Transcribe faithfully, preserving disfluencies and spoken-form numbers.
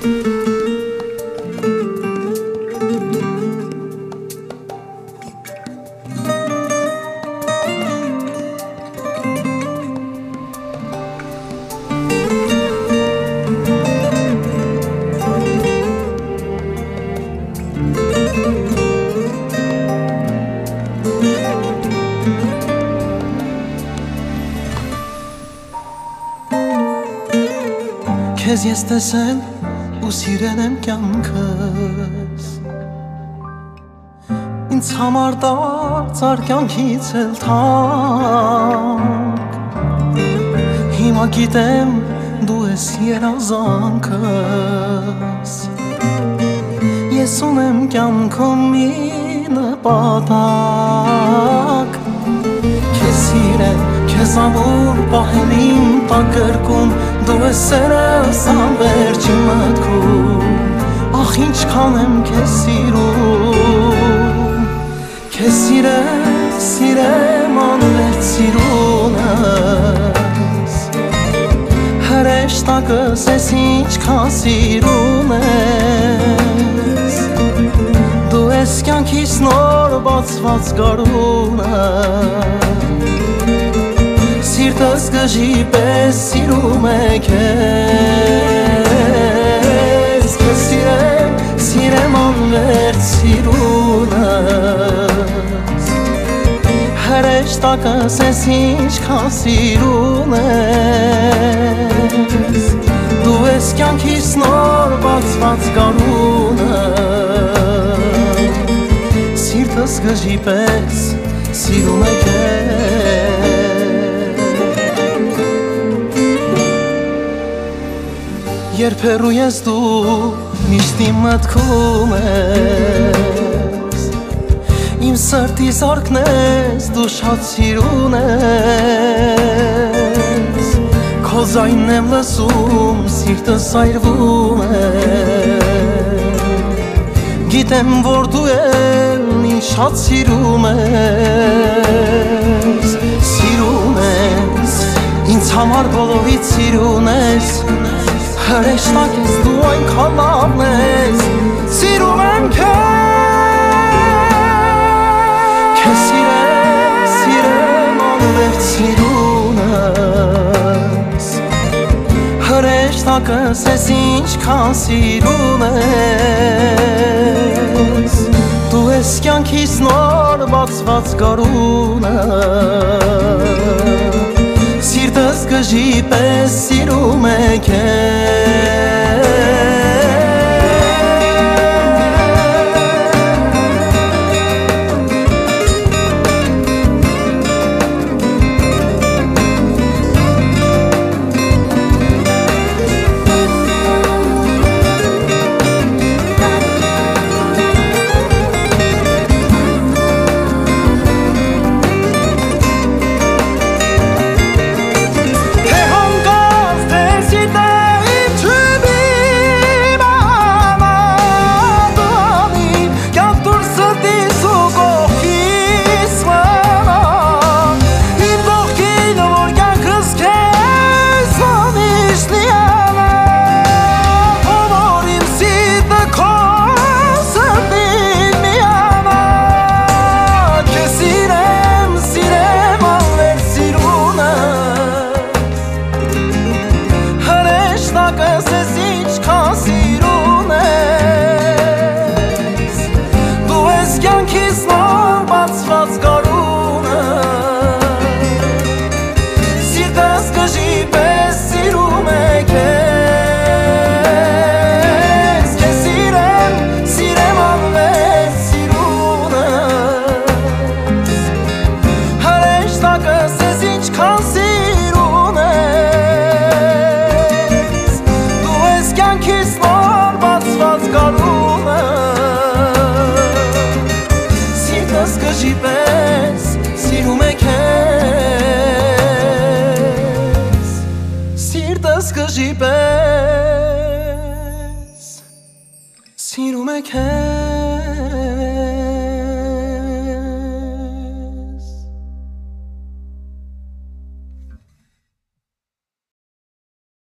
Քեզ ես տեսել ու սիրել եմ կյանքս, ինձ համար դարձար կյանքից էլ թանկ, հիմա գիտեմ դու ես երազանքս, ես ունեմ կյանքում մի նպատակ, քեզ սիրել, քեզ ամուր պահել իմ տակերկում, դու ես սերս անվերջին մտքում, ախ ինչքան եմ քեզ սիրում, քեզ սիրել, սիրեմ անվերջ սիրունս, հրեշտակս ես ինչքան սիրում ես, դու ես կյանքիս նոր բացված գարունը, սիրտս գժի պես սիրում է քեզ, քեզ սիրեմ, սիրեմ անվերջ սիրունս, հրեշտակս ես ինչքան սիրում ես, դու ես կյանքիս նոր բացված գարունը, սիրտս գժի պես սիրում է քեզ, երբերու ես դու միշտ իմ մտքում ես, իմ սրտի զարքն ես, դու շատ սիրուն ես, քո ձայնն եմ լսում, սիրտս այրվում է, գիտեմ որ դու էլ ինձ շատ սիրում ես, սիրում ես, ինձ համար բոլորից սիրուն ես, հրեշտակ ես դու այնքան լավն ես, սիրում եմ քեզ, քեզ սիրեմ, սիրեմ անվերջ սիրունս, հրեշտակս ես ինչքան սիրում ես, դու ես կյանքիս նոր բացված գարունը, սիրտս գժի պես սիրում է քեզ, սիրտս գժի պես սիրում է քեզ